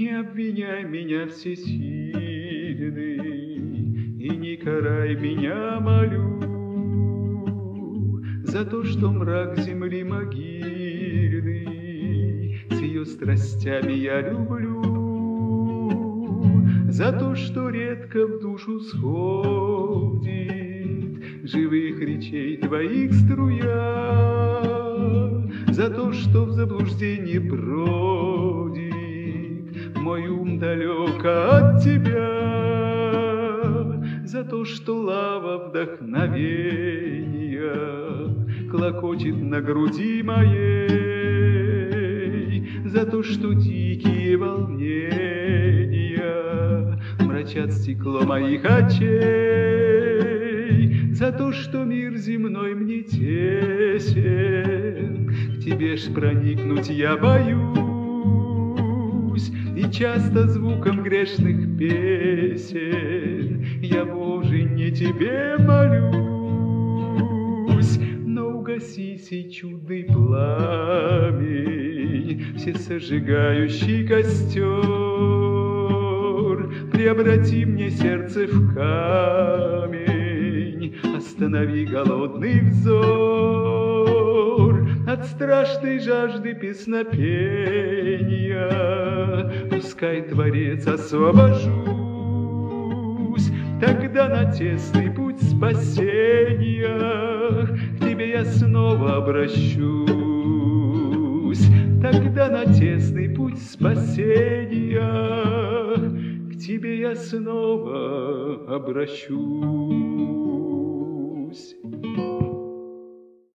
Не обвиняй меня всесильный, и не карай меня, молю, за то, что мрак земли могильный с ее страстями я люблю, за то, что редко в душу сходит живых речей твоих струя, за то, что в заблуждении бродит мой ум далеко от тебя, за то, что лава вдохновения клокочет на груди моей, за то, что дикие волнения мрачат стекло моих очей, за то, что мир земной мне тесен, к тебе ж проникнуть я боюсь, и часто звуком грешных песен я, Боже, не тебе молюсь, но угаси сей чудный пламень, всесожигающий костер, преобрати мне сердце в камень, останови голодный взор от страшной жажды песнопения. Пускай, Творец, освобожусь, тогда на тесный путь спасения к тебе я снова обращусь, тогда на тесный путь спасения к тебе я снова обращусь.